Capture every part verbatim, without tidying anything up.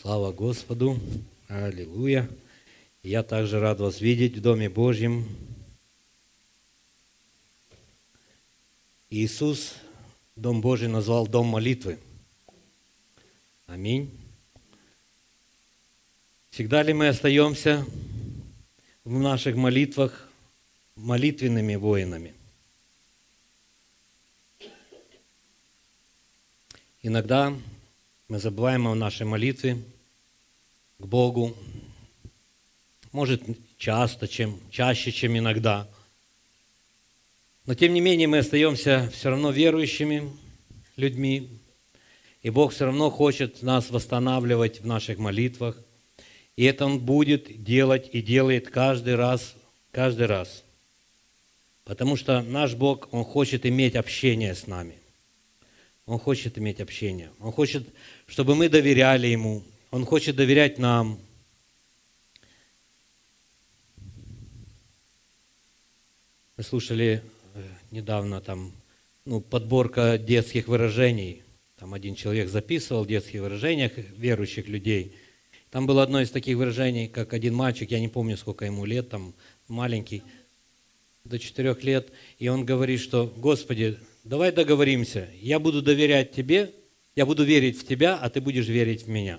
Слава Господу! Аллилуйя! Я также рад вас видеть в Доме Божьем. Иисус Дом Божий назвал Дом молитвы. Аминь. Всегда ли мы остаемся в наших молитвах молитвенными воинами? Иногда мы забываем о нашей молитве к Богу. Может, часто, чем, чаще, чем иногда. Но, тем не менее, мы остаемся все равно верующими людьми. И Бог все равно хочет нас восстанавливать в наших молитвах. И это Он будет делать и делает каждый раз, каждый раз. Потому что наш Бог, Он хочет иметь общение с нами. Он хочет иметь общение. Он хочет, чтобы мы доверяли Ему. Он хочет доверять нам. Мы слушали недавно там, ну, подборка детских выражений. Там один человек записывал детские выражения верующих людей. Там было одно из таких выражений, как один мальчик, я не помню, сколько ему лет, там маленький, до четырех лет, и он говорит, что: «Господи, давай договоримся, я буду доверять Тебе, я буду верить в Тебя, а Ты будешь верить в меня».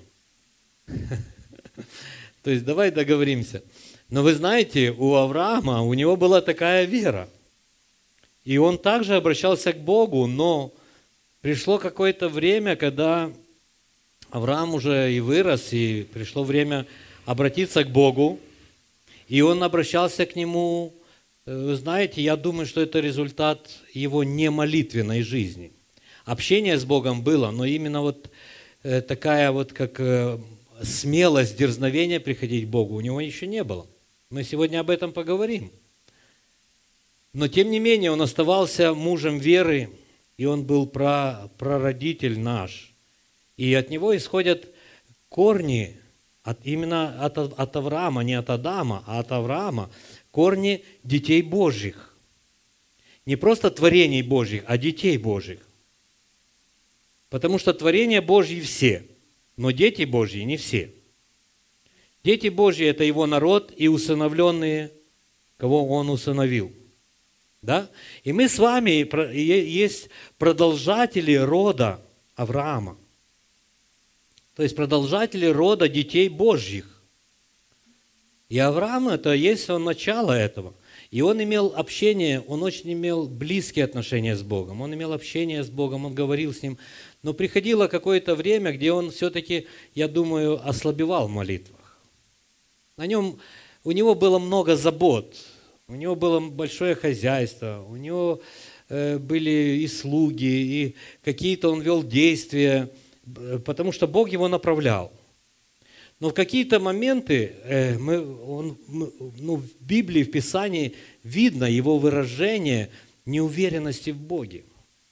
То есть давай договоримся. Но вы знаете, у Авраама, у него была такая вера. И он также обращался к Богу, но пришло какое-то время, когда Авраам уже и вырос, и пришло время обратиться к Богу, и он обращался к Нему. Вы знаете, я думаю, что это результат его немолитвенной жизни. Общение с Богом было, но именно вот такая вот как смелость, дерзновение приходить к Богу у него еще не было. Мы сегодня об этом поговорим. Но тем не менее он оставался мужем веры, и он был прародитель наш. И от него исходят корни, от, именно от, от Авраама, не от Адама, а от Авраама, корни детей Божьих. Не просто творений Божьих, а детей Божьих. Потому что творения Божьи все, но дети Божьи не все. Дети Божьи – это Его народ и усыновленные, кого Он усыновил. Да? И мы с вами есть продолжатели рода Авраама. То есть продолжатели рода детей Божьих. И Авраам – это есть он начало этого. И он имел общение, он очень имел близкие отношения с Богом. Он имел общение с Богом, он говорил с Ним. Но приходило какое-то время, где он все-таки, я думаю, ослабевал в молитвах. На нем, у него было много забот. У него было большое хозяйство, у него э, были и слуги, и какие-то он вел действия, потому что Бог его направлял. Но в какие-то моменты э, мы, он, мы, ну, в Библии, в Писании видно его выражение неуверенности в Боге.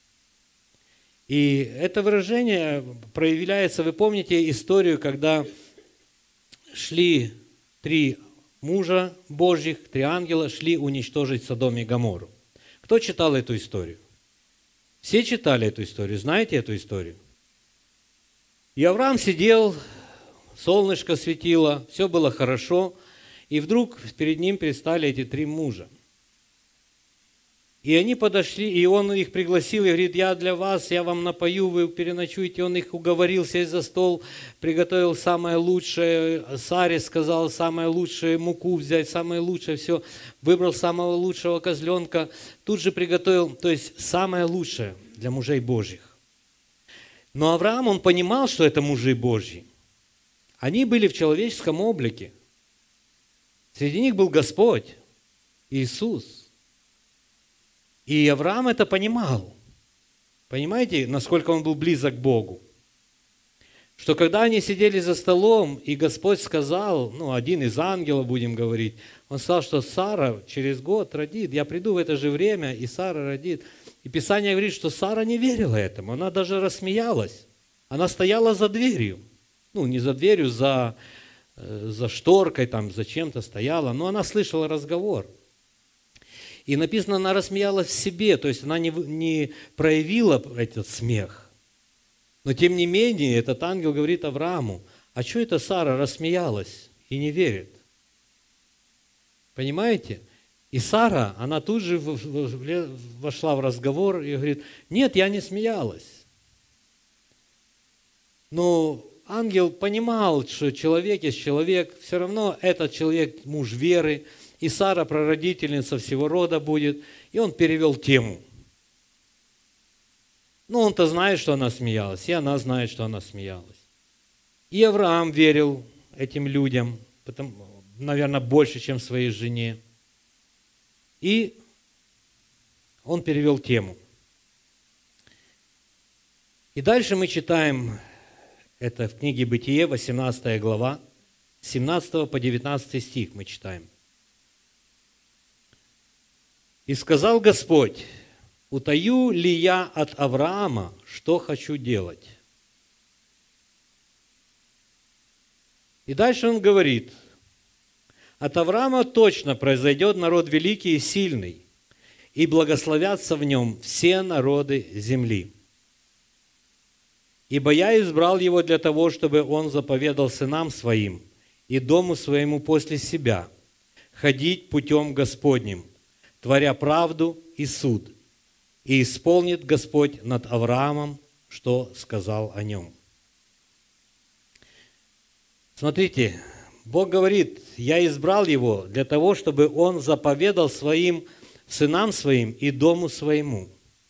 И это выражение проявляется, вы помните историю, когда шли три мужа Божьих, три ангела шли уничтожить Содом и Гоморру. Кто читал эту историю? Все читали эту историю, знаете эту историю? И Авраам сидел, солнышко светило, все было хорошо, и вдруг перед ним предстали эти три мужа. И они подошли, и он их пригласил, и говорит: «Я для вас, я вам напою, вы переночуете». Он их уговорил сесть за стол, приготовил самое лучшее, Саре сказал самое лучшее, муку взять, самое лучшее, все. Выбрал самого лучшего козленка, тут же приготовил, то есть самое лучшее для мужей Божьих. Но Авраам, он понимал, что это мужи Божьи. Они были в человеческом облике. Среди них был Господь, Иисус. И Авраам это понимал. Понимаете, насколько он был близок к Богу? Что когда они сидели за столом, и Господь сказал, ну, один из ангелов, будем говорить, он сказал, что Сара через год родит, я приду в это же время, и Сара родит. И Писание говорит, что Сара не верила этому, она даже рассмеялась. Она стояла за дверью. Ну, не за дверью, за, за шторкой, там, за чем-то стояла, но она слышала разговор. И написано, она рассмеялась в себе, то есть она не, не проявила этот смех. Но тем не менее, этот ангел говорит Аврааму: а что это Сара рассмеялась и не верит? Понимаете? И Сара, она тут же вошла в разговор и говорит, нет, я не смеялась. Но ангел понимал, что человек есть человек, все равно этот человек муж веры, и Сара прародительница всего рода будет, и он перевел тему. Ну, он-то знает, что она смеялась, и она знает, что она смеялась. И Авраам верил этим людям, потому, наверное, больше, чем своей жене. И он перевел тему. И дальше мы читаем, это в книге Бытие, восемнадцатая глава, с семнадцатого по девятнадцатый стих мы читаем. «И сказал Господь, утаю ли я от Авраама, что хочу делать?» И дальше он говорит, от Авраама точно произойдет народ великий и сильный, и благословятся в нем все народы земли. Ибо я избрал его для того, чтобы он заповедал сынам своим и дому своему после себя ходить путем Господним, творя правду и суд, и исполнит Господь над Авраамом, что сказал о нем. Смотрите, Бог говорит, я избрал его для того, чтобы он заповедал своим сынам своим и дому своему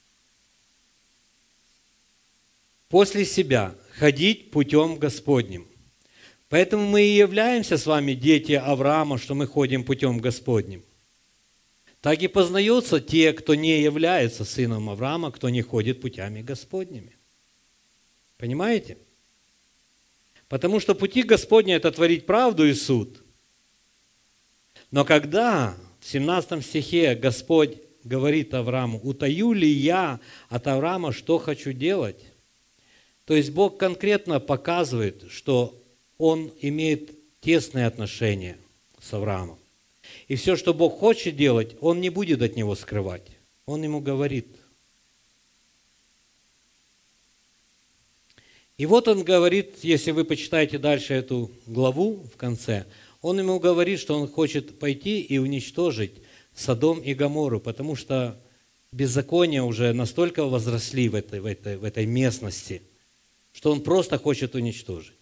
после себя ходить путем Господним. Поэтому мы и являемся с вами дети Авраама, что мы ходим путем Господним. Так и познаются те, кто не является сыном Авраама, кто не ходит путями Господними. Понимаете? Потому что пути Господни – это творить правду и суд. Но когда в семнадцатом стихе Господь говорит Аврааму, утаю ли я от Авраама, что хочу делать? То есть Бог конкретно показывает, что Он имеет тесные отношения с Авраамом. И все, что Бог хочет делать, Он не будет от него скрывать. Он ему говорит. И вот он говорит, если вы почитаете дальше эту главу в конце, он ему говорит, что он хочет пойти и уничтожить Содом и Гоморру, потому что беззакония уже настолько возросли в этой, в этой, в этой местности, что он просто хочет уничтожить.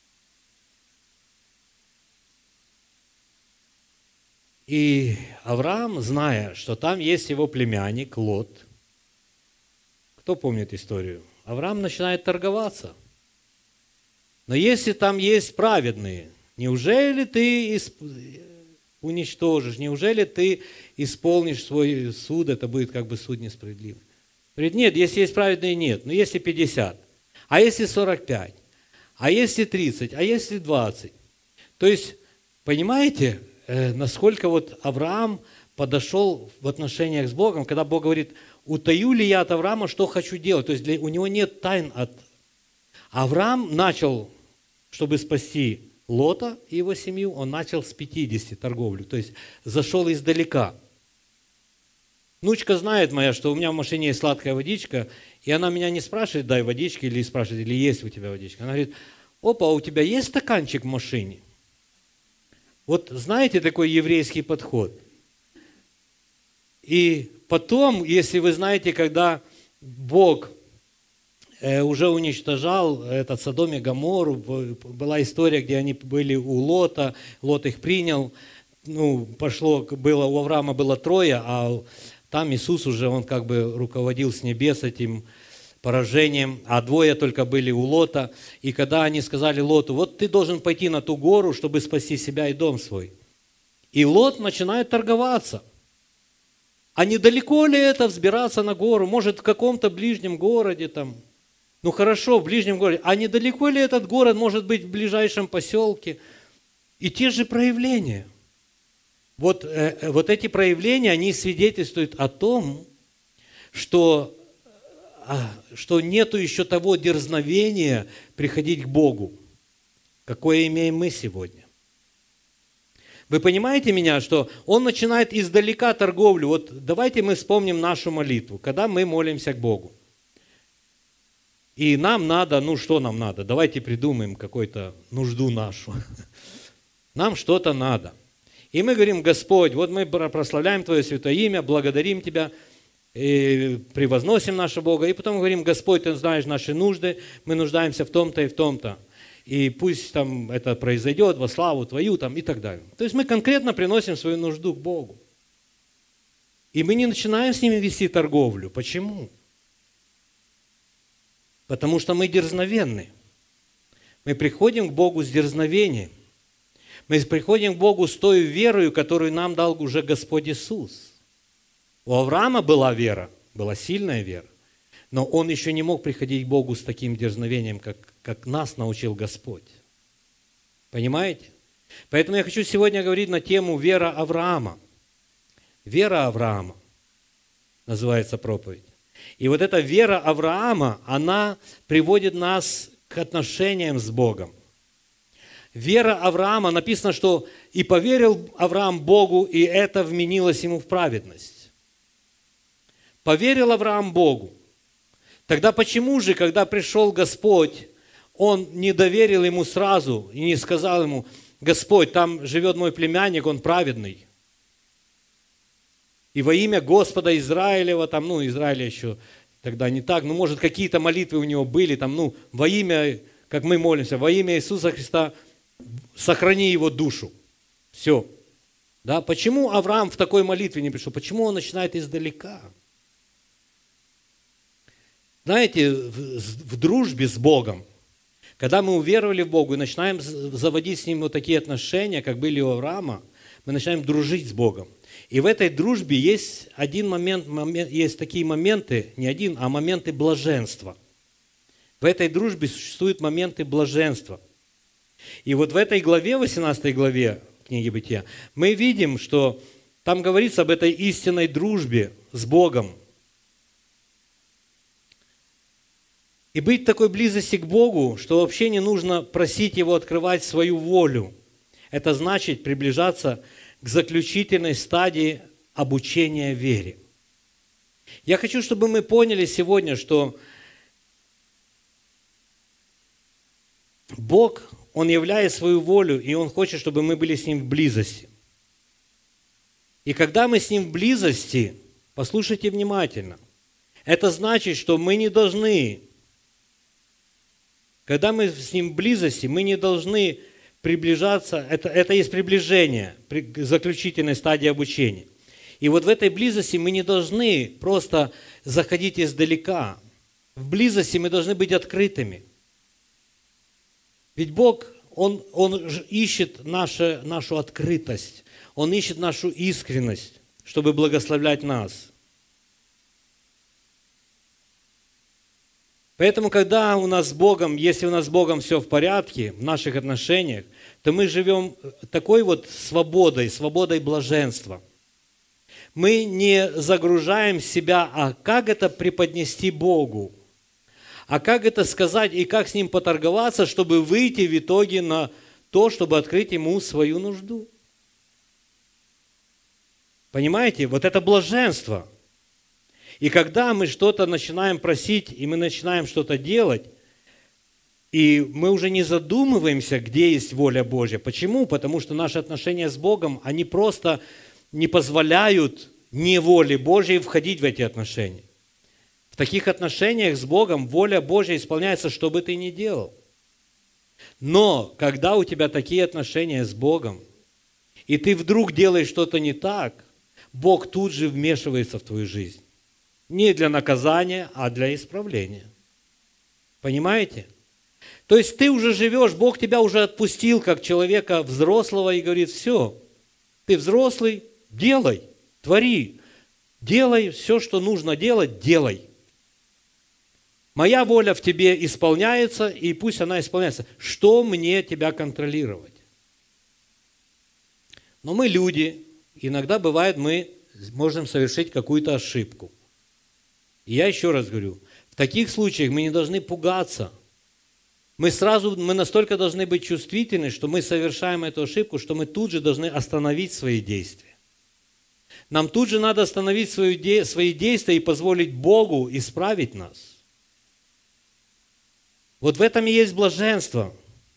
И Авраам, зная, что там есть его племянник Лот, кто помнит историю? Авраам начинает торговаться. Но если там есть праведные, неужели ты уничтожишь, неужели ты исполнишь свой суд, это будет как бы суд несправедливый? Говорит, нет, если есть праведные, нет, но если пятьдесят, а если сорок пять, а если тридцать, а если двадцать. То есть, понимаете, насколько вот Авраам подошел в отношениях с Богом, когда Бог говорит, утаю ли я от Авраама, что хочу делать? То есть для, у него нет тайн от... Авраам начал, чтобы спасти Лота и его семью, он начал с пятидесяти торговлю, то есть зашел издалека. Внучка знает моя, что у меня в машине есть сладкая водичка, и она меня не спрашивает, дай водички, или спрашивает, или есть у тебя водичка. Она говорит, опа, у тебя есть стаканчик в машине? Вот знаете такой еврейский подход? И потом, если вы знаете, когда Бог уже уничтожал этот Содом и Гоморру, была история, где они были у Лота, Лот их принял, ну, пошло, было, у Авраама было трое, а там Иисус уже, он как бы руководил с небес этим поражением, а двое только были у Лота. И когда они сказали Лоту, вот ты должен пойти на ту гору, чтобы спасти себя и дом свой. И Лот начинает торговаться. А недалеко ли это взбираться на гору? Может, в каком-то ближнем городе там? Ну хорошо, в ближнем городе. А недалеко ли этот город может быть в ближайшем поселке? И те же проявления. Вот, э, вот эти проявления, они свидетельствуют о том, что, что нету еще того дерзновения приходить к Богу, какое имеем мы сегодня. Вы понимаете меня, что он начинает издалека торговлю. Вот давайте мы вспомним нашу молитву, когда мы молимся к Богу. И нам надо, ну что нам надо? Давайте придумаем какую-то нужду нашу. Нам что-то надо. И мы говорим: Господь, вот мы прославляем Твое святое имя, благодарим Тебя, и превозносим нашего Бога. И потом говорим: Господь, Ты знаешь наши нужды, мы нуждаемся в том-то и в том-то. И пусть там это произойдет во славу Твою там, и так далее. То есть мы конкретно приносим свою нужду к Богу. И мы не начинаем с ними вести торговлю. Почему? Потому что мы дерзновенны. Мы приходим к Богу с дерзновением. Мы приходим к Богу с той верою, которую нам дал уже Господь Иисус. У Авраама была вера, была сильная вера, но он еще не мог приходить к Богу с таким дерзновением, как, как нас научил Господь. Понимаете? Поэтому я хочу сегодня говорить на тему вера Авраама. Вера Авраама называется проповедь. И вот эта вера Авраама, она приводит нас к отношениям с Богом. Вера Авраама, написано, что «и поверил Авраам Богу, и это вменилось ему в праведность». Поверил Авраам Богу. Тогда почему же, когда пришел Господь, он не доверил ему сразу и не сказал ему: Господь, там живет мой племянник, он праведный. И во имя Господа Израилева, там, ну, Израиля еще тогда не так, ну, может, какие-то молитвы у него были, там, ну, во имя, как мы молимся, во имя Иисуса Христа, сохрани его душу. Все. Да? Почему Авраам в такой молитве не пришел? Почему он начинает издалека? Знаете, в, в дружбе с Богом, когда мы уверовали в Бога и начинаем заводить с Ним вот такие отношения, как были у Авраама, мы начинаем дружить с Богом. И в этой дружбе есть один момент, момент, есть такие моменты, не один, а моменты блаженства. В этой дружбе существуют моменты блаженства. И вот в этой главе, восемнадцатой главе книги Бытия, мы видим, что там говорится об этой истинной дружбе с Богом. И быть в такой близости к Богу, что вообще не нужно просить Его открывать свою волю. Это значит приближаться к заключительной стадии обучения вере. Я хочу, чтобы мы поняли сегодня, что Бог, Он являет свою волю, и Он хочет, чтобы мы были с Ним в близости. И когда мы с Ним в близости, послушайте внимательно, это значит, что мы не должны, когда мы с Ним в близости, мы не должны приближаться, это, это есть приближение к заключительной стадии обучения. И вот в этой близости мы не должны просто заходить издалека. В близости мы должны быть открытыми. Ведь Бог, Он, Он ищет наше, нашу открытость, Он ищет нашу искренность, чтобы благословлять нас. Поэтому, когда у нас с Богом, если у нас с Богом все в порядке, в наших отношениях, то мы живем такой вот свободой, свободой блаженства. Мы не загружаем себя, а как это преподнести Богу, а как это сказать и как с Ним поторговаться, чтобы выйти в итоге на то, чтобы открыть Ему свою нужду. Понимаете? Вот это блаженство. И когда мы что-то начинаем просить, и мы начинаем что-то делать, и мы уже не задумываемся, где есть воля Божья. Почему? Потому что наши отношения с Богом, они просто не позволяют не воле Божьей входить в эти отношения. В таких отношениях с Богом воля Божья исполняется, что бы ты ни делал. Но когда у тебя такие отношения с Богом, и ты вдруг делаешь что-то не так, Бог тут же вмешивается в твою жизнь. Не для наказания, а для исправления. Понимаете? То есть ты уже живешь, Бог тебя уже отпустил как человека взрослого и говорит: все, ты взрослый, делай, твори, делай все, что нужно делать, делай. Моя воля в тебе исполняется, и пусть она исполняется. Что мне тебя контролировать? Но мы люди, иногда бывает, мы можем совершить какую-то ошибку. И я еще раз говорю, в таких случаях мы не должны пугаться. Мы сразу, мы настолько должны быть чувствительны, что мы совершаем эту ошибку, что мы тут же должны остановить свои действия. Нам тут же надо остановить свои действия и позволить Богу исправить нас. Вот в этом и есть блаженство.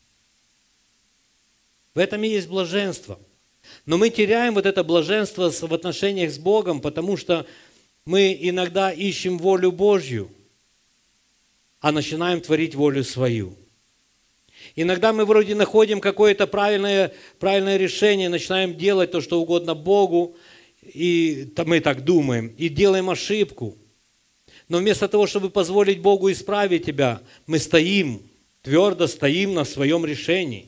В этом и есть блаженство. Но мы теряем вот это блаженство в отношениях с Богом, потому что мы иногда ищем волю Божью, а начинаем творить волю свою. Иногда мы вроде находим какое-то правильное, правильное решение, начинаем делать то, что угодно Богу, и мы так думаем, и делаем ошибку. Но вместо того, чтобы позволить Богу исправить тебя, мы стоим, твердо стоим на своем решении.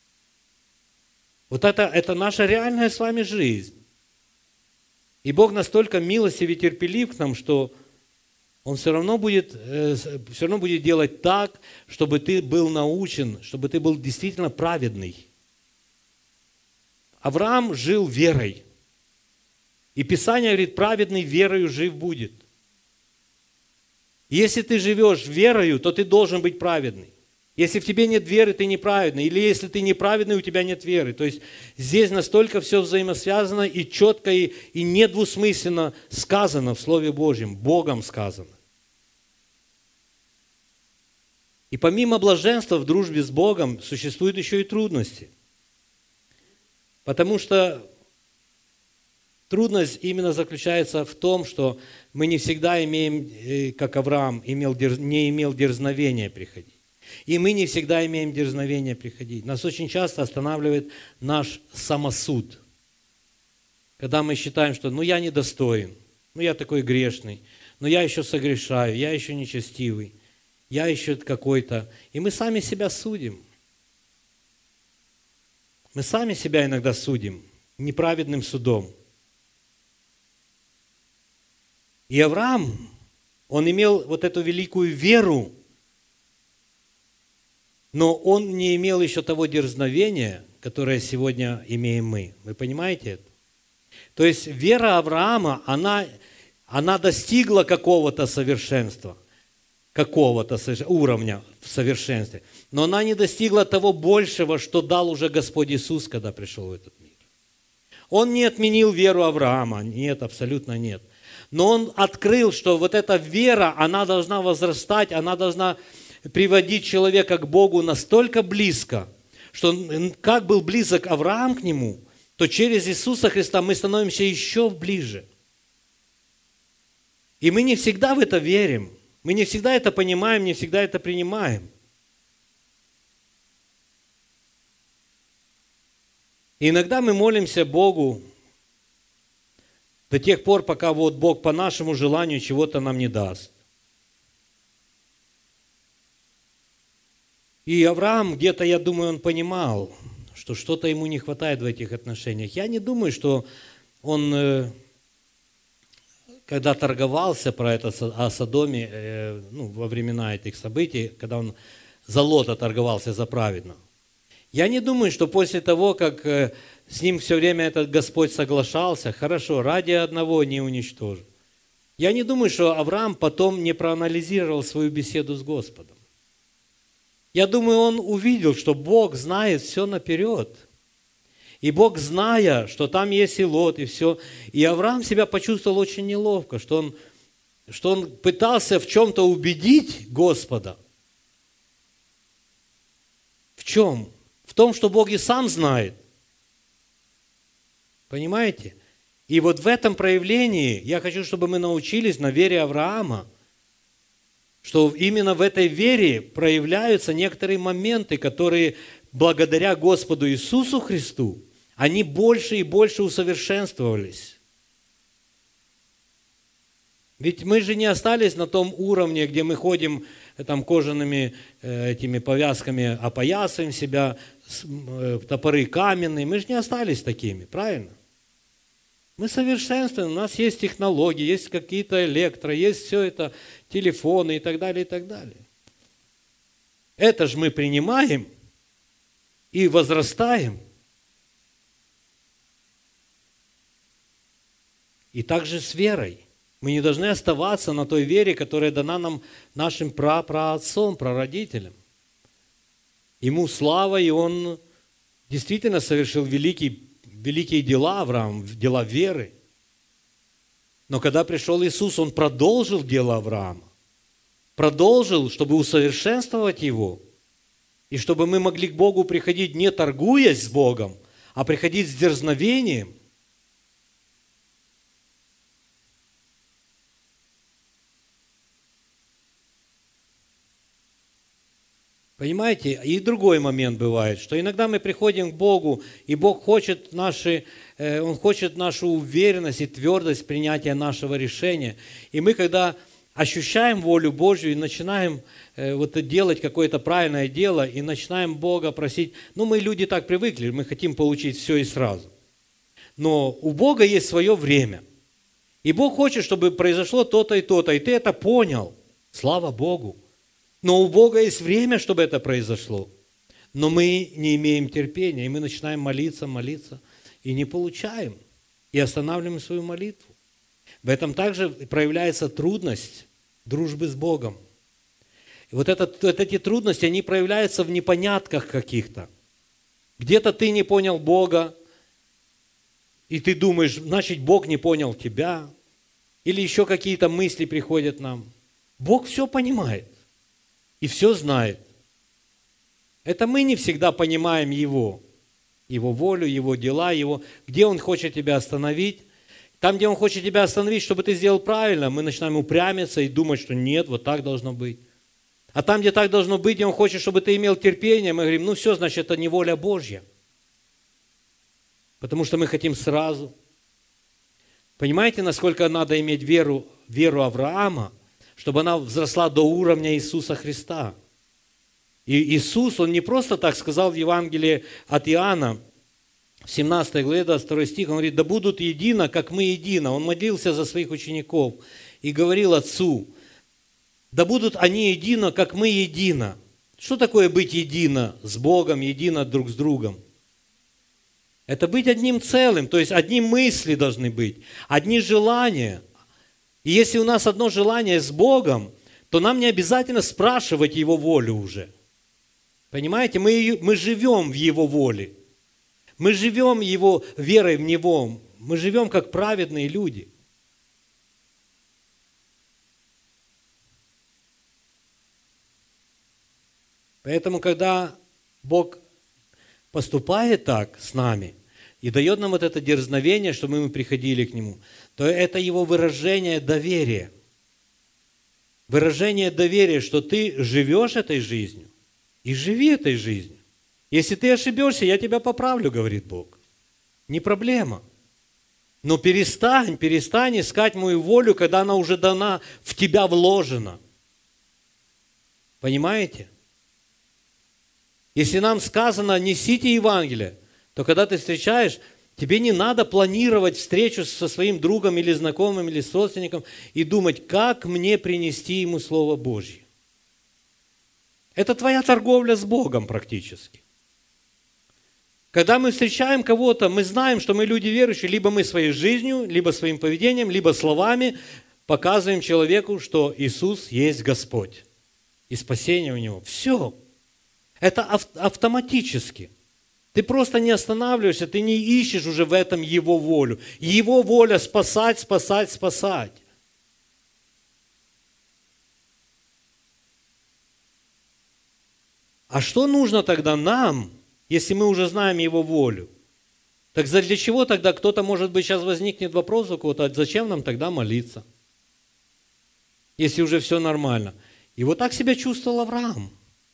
Вот это, это наша реальная с вами жизнь. И Бог настолько милостив и терпелив к нам, что Он все равно будет, э, все равно будет делать так, чтобы ты был научен, чтобы ты был действительно праведный. Авраам жил верой. И Писание говорит, праведный верою жив будет. Если ты живешь верою, то ты должен быть праведный. Если в тебе нет веры, ты неправедный. Или если ты неправедный, у тебя нет веры. То есть здесь настолько все взаимосвязано и четко, и, и недвусмысленно сказано в Слове Божьем, Богом сказано. И помимо блаженства в дружбе с Богом существуют еще и трудности. Потому что трудность именно заключается в том, что мы не всегда имеем, как Авраам, имел, не имел дерзновения приходить. И мы не всегда имеем дерзновение приходить. Нас очень часто останавливает наш самосуд. Когда мы считаем, что ну я недостоин, ну я такой грешный, но я еще согрешаю, я еще нечестивый, я еще какой-то. И мы сами себя судим. Мы сами себя иногда судим неправедным судом. И Авраам, он имел вот эту великую веру, но он не имел еще того дерзновения, которое сегодня имеем мы. Вы понимаете это? То есть вера Авраама, она, она достигла какого-то совершенства, какого-то уровня в совершенстве, но она не достигла того большего, что дал уже Господь Иисус, когда пришел в этот мир. Он не отменил веру Авраама, нет, абсолютно нет. Но он открыл, что вот эта вера, она должна возрастать, она должна приводить человека к Богу настолько близко, что как был близок Авраам к нему, то через Иисуса Христа мы становимся еще ближе. И мы не всегда в это верим, мы не всегда это понимаем, не всегда это принимаем. И иногда мы молимся Богу до тех пор, пока вот Бог по нашему желанию чего-то нам не даст. И Авраам, где-то, я думаю, он понимал, что что-то ему не хватает в этих отношениях. Я не думаю, что он, когда торговался про это о Содоме, ну, во времена этих событий, когда он за Лота торговался за праведного, я не думаю, что после того, как с ним все время этот Господь соглашался, хорошо, ради одного не уничтожил. Я не думаю, что Авраам потом не проанализировал свою беседу с Господом. Я думаю, он увидел, что Бог знает все наперед. И Бог, зная, что там есть и Лот, и все. И Авраам себя почувствовал очень неловко, что он, что он пытался в чем-то убедить Господа. В чем? В том, что Бог и сам знает. Понимаете? И вот в этом проявлении я хочу, чтобы мы научились на вере Авраама, что именно в этой вере проявляются некоторые моменты, которые благодаря Господу Иисусу Христу, они больше и больше усовершенствовались. Ведь мы же не остались на том уровне, где мы ходим там кожаными э, этими повязками, опоясываем себя, э, топоры каменные. Мы же не остались такими, правильно? Мы совершенствуем, у нас есть технологии, есть какие-то электро, есть все это, телефоны и так далее, и так далее. Это же мы принимаем и возрастаем. И также с верой. Мы не должны оставаться на той вере, которая дана нам нашим прапраотцом, прародителям. Ему слава, и он действительно совершил великий великие дела Авраам, дела веры. Но когда пришел Иисус, Он продолжил дело Авраама. продолжил, чтобы усовершенствовать его, и чтобы мы могли к Богу приходить, не торгуясь с Богом, а приходить с дерзновением. Понимаете? И другой момент бывает, что иногда мы приходим к Богу, и Бог хочет, наши, Он хочет нашу уверенность и твердость принятия нашего решения. И мы, когда ощущаем волю Божью и начинаем вот делать какое-то правильное дело, и начинаем Бога просить, ну, мы люди так привыкли, мы хотим получить все и сразу. Но у Бога есть свое время. И Бог хочет, чтобы произошло то-то и то-то, и ты это понял. Слава Богу. Но у Бога есть время, чтобы это произошло. Но мы не имеем терпения, и мы начинаем молиться, молиться, и не получаем, и останавливаем свою молитву. В этом также проявляется трудность дружбы с Богом. И вот, это, вот эти трудности, они проявляются в непонятках каких-то. Где-то ты не понял Бога, и ты думаешь, значит, Бог не понял тебя. Или еще какие-то мысли приходят нам. Бог все понимает и все знает. Это мы не всегда понимаем Его, Его волю, Его дела, Его, где Он хочет тебя остановить. Там, где Он хочет тебя остановить, чтобы ты сделал правильно, мы начинаем упрямиться и думать, что нет, вот так должно быть. А там, где так должно быть, где Он хочет, чтобы ты имел терпение, мы говорим, ну все, значит, это не воля Божья. Потому что мы хотим сразу. Понимаете, насколько надо иметь веру, веру Авраама, чтобы она взросла до уровня Иисуса Христа. И Иисус, Он не просто так сказал в Евангелии от Иоанна, в семнадцатой главе, двадцать второй стих, Он говорит, да будут едино, как мы едино. Он молился за своих учеников и говорил Отцу, да будут они едино, как мы едино. Что такое быть едино с Богом, едино друг с другом? Это быть одним целым, то есть одни мысли должны быть, одни желания. И если у нас одно желание с Богом, то нам не обязательно спрашивать Его волю уже. Понимаете, мы, мы живем в Его воле. Мы живем Его верой в Него. Мы живем как праведные люди. Поэтому, когда Бог поступает так с нами и дает нам вот это дерзновение, чтобы мы приходили к Нему, то это Его выражение доверия. Выражение доверия, что ты живешь этой жизнью и живи этой жизнью. Если ты ошибешься, я тебя поправлю, говорит Бог. Не проблема. Но перестань, перестань искать мою волю, когда она уже дана, в тебя вложена. Понимаете? Если нам сказано, несите Евангелие, то когда ты встречаешь, тебе не надо планировать встречу со своим другом или знакомым, или с родственником и думать, как мне принести ему Слово Божье. Это твоя торговля с Богом практически. Когда мы встречаем кого-то, мы знаем, что мы люди верующие, либо мы своей жизнью, либо своим поведением, либо словами показываем человеку, что Иисус есть Господь. И спасение у Него. Все. Это автоматически. Ты просто не останавливаешься, ты не ищешь уже в этом Его волю. Его воля спасать, спасать, спасать. А что нужно тогда нам, если мы уже знаем Его волю? Так для чего тогда кто-то, может быть, сейчас возникнет вопрос у кого-то, а зачем нам тогда молиться? Если уже все нормально. И вот так себя чувствовал Авраам.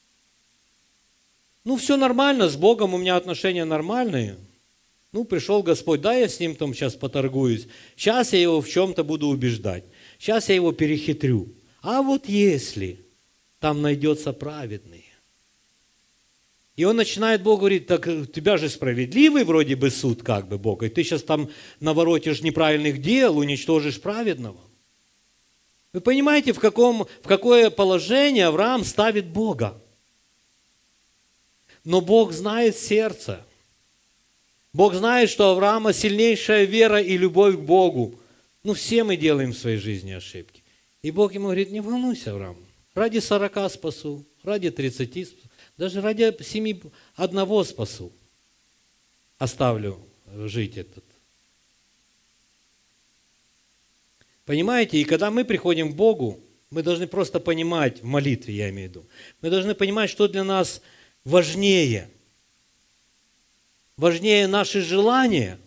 Ну, все нормально, с Богом у меня отношения нормальные. Ну, пришел Господь, да, я с Ним там сейчас поторгуюсь. Сейчас я Его в чем-то буду убеждать. Сейчас я Его перехитрю. А вот если там найдется праведный. И он начинает Богу говорить, так у тебя же справедливый вроде бы суд, как бы, Бог, и ты сейчас там наворотишь неправильных дел, уничтожишь праведного. Вы понимаете, в, каком, в какое положение Авраам ставит Бога? Но Бог знает сердце. Бог знает, что у Авраама сильнейшая вера и любовь к Богу. Ну, все мы делаем в своей жизни ошибки. И Бог ему говорит, не волнуйся, Авраам, ради сорока спасу, ради тридцати спасу. Даже ради семи одного спасу. Оставлю жить этот. Понимаете, и когда мы приходим к Богу, мы должны просто понимать, в молитве я имею в виду, мы должны понимать, что для нас важнее. Важнее наши желания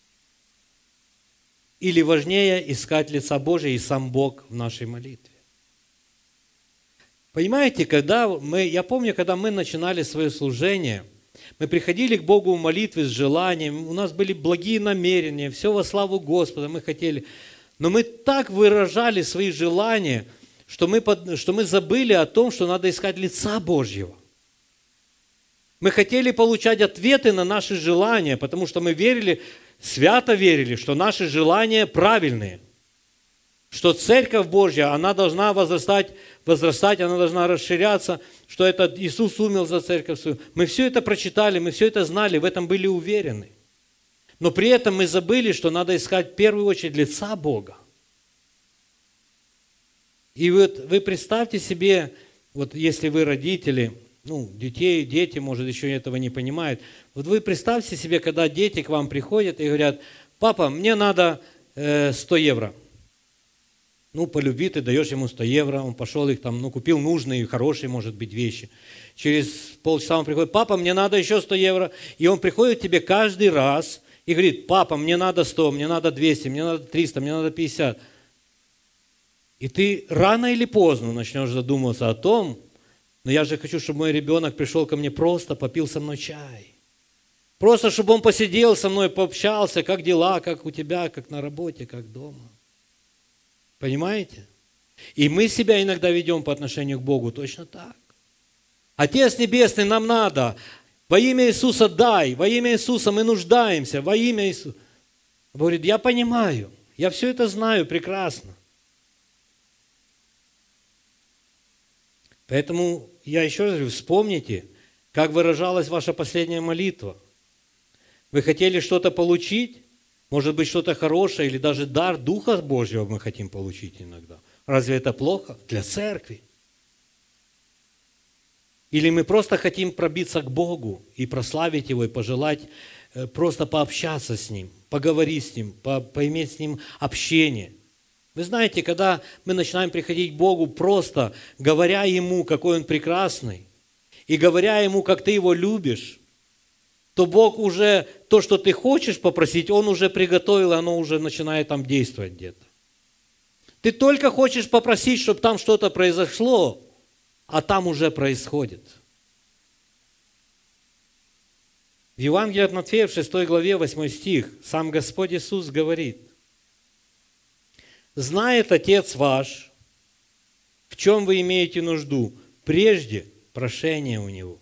или важнее искать лица Божия и сам Бог в нашей молитве? Понимаете, когда мы, я помню, когда мы начинали свое служение, мы приходили к Богу в молитве с желанием, у нас были благие намерения, все во славу Господа мы хотели, но мы так выражали свои желания, что мы, что мы забыли о том, что надо искать лица Божьего. Мы хотели получать ответы на наши желания, потому что мы верили, свято верили, что наши желания правильные, что Церковь Божья, она должна возрастать, возрастать, она должна расширяться, что это Иисус умер за Церковь свою. Мы все это прочитали, мы все это знали, в этом были уверены. Но при этом мы забыли, что надо искать в первую очередь лица Бога. И вот вы представьте себе, вот если вы родители, ну, детей, дети, может, еще этого не понимают. Вот вы представьте себе, когда дети к вам приходят и говорят: папа, мне надо э, сто евро. Ну, по любви ты даешь ему сто евро, он пошел их там, ну, купил нужные, хорошие, может быть, вещи. Через полчаса он приходит: папа, мне надо еще сто евро. И он приходит к тебе каждый раз и говорит: папа, мне надо сто, мне надо двести, мне надо триста, мне надо пятьдесят. И ты рано или поздно начнешь задумываться о том, но я же хочу, чтобы мой ребенок пришел ко мне просто, попил со мной чай. Просто, чтобы он посидел со мной, пообщался, как дела, как у тебя, как на работе, как дома. Понимаете? И мы себя иногда ведем по отношению к Богу точно так. Отец Небесный, нам надо, во имя Иисуса дай, во имя Иисуса мы нуждаемся, во имя Иисуса. Он говорит: я понимаю, я все это знаю прекрасно. Поэтому я еще раз говорю, вспомните, как выражалась ваша последняя молитва. Вы хотели что-то получить, может быть, что-то хорошее, или даже дар Духа Божьего мы хотим получить иногда. Разве это плохо? Для церкви. Или мы просто хотим пробиться к Богу и прославить Его, и пожелать просто пообщаться с Ним, поговорить с Ним, по, поиметь с Ним общение. Вы знаете, когда мы начинаем приходить к Богу просто говоря Ему, какой Он прекрасный, и говоря Ему, как ты Его любишь, то Бог уже, то, что ты хочешь попросить, Он уже приготовил, и оно уже начинает там действовать где-то. Ты только хочешь попросить, чтобы там что-то произошло, а там уже происходит. В Евангелии от Матфея, в шестой главе, восьмой стих, сам Господь Иисус говорит: «Знает Отец ваш, в чем вы имеете нужду, прежде прошения у Него».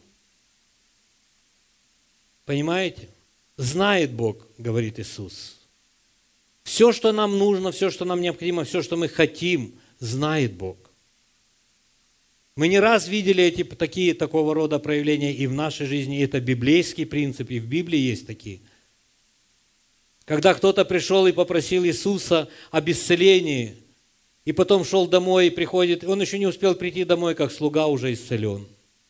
Понимаете? Знает Бог, говорит Иисус. Все, что нам нужно, все, что нам необходимо, все, что мы хотим, знает Бог. Мы не раз видели эти, такие, такого рода проявления и в нашей жизни, и это библейский принцип, и в Библии есть такие. Когда кто-то пришел и попросил Иисуса об исцелении, и потом шел домой и приходит, он еще не успел прийти домой, как слуга уже исцелен.